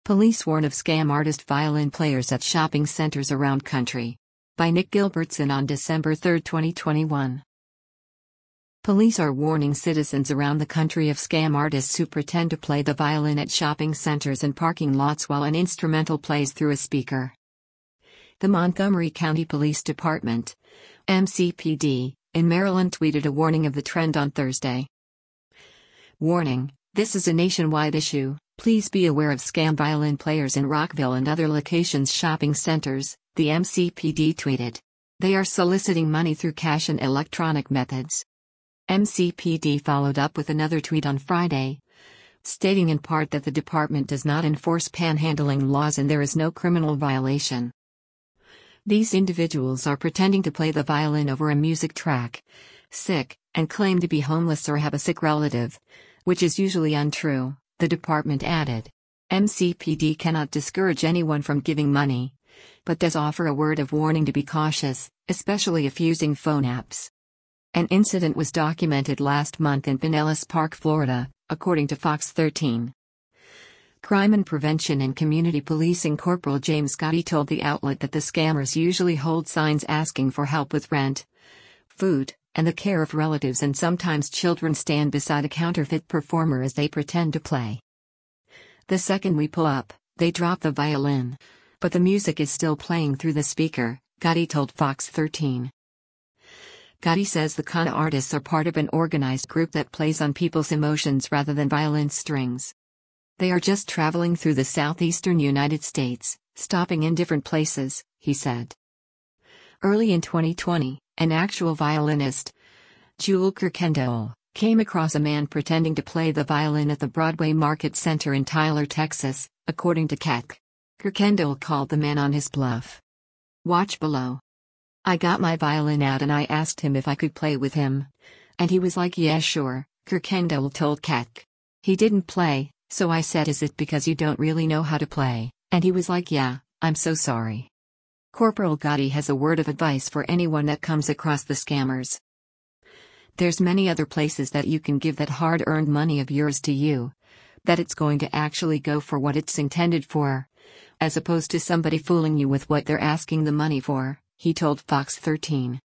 Police warn of scam artist violin players at shopping centers around country. By Nick Gilbertson on December 3, 2021. Police are warning citizens around the country of scam artists who pretend to play the violin at shopping centers and parking lots while an instrumental plays through a speaker. The Montgomery County Police Department, MCPD, in Maryland tweeted a warning of the trend on Thursday. Warning: this is a nationwide issue. Please be aware of scam violin players in Rockville and other locations shopping centers, the MCPD tweeted. They are soliciting money through cash and electronic methods. MCPD followed up with another tweet on Friday, stating in part that the department does not enforce panhandling laws and there is no criminal violation. These individuals are pretending to play the violin over a music track, sick, and claim to be homeless or have a sick relative, which is usually untrue, the department added. MCPD cannot discourage anyone from giving money, but does offer a word of warning to be cautious, especially if using phone apps. An incident was documented last month in Pinellas Park, Florida, according to Fox 13. Crime and Prevention and Community Policing Corporal James Gotti told the outlet that the scammers usually hold signs asking for help with rent, food, and the care of relatives, and sometimes children stand beside a counterfeit performer as they pretend to play. The second we pull up, they drop the violin. But the music is still playing through the speaker, Gotti told Fox 13. Gotti says the con artists are part of an organized group that plays on people's emotions rather than violin strings. They are just traveling through the southeastern United States, stopping in different places, he said. Early in 2020, an actual violinist, Jewel Kirkendall, came across a man pretending to play the violin at the Broadway Market Center in Tyler, Texas, according to Keck. Kirkendall called the man on his bluff. Watch below. I got my violin out and I asked him if I could play with him. And he was like, yeah, sure, Kirkendall told Keck. He didn't play, so I said, is it because you don't really know how to play? And he was like, yeah, I'm so sorry. Corporal Gotti has a word of advice for anyone that comes across the scammers. There's many other places that you can give that hard-earned money of yours to you, that it's going to actually go for what it's intended for, as opposed to somebody fooling you with what they're asking the money for, he told Fox 13.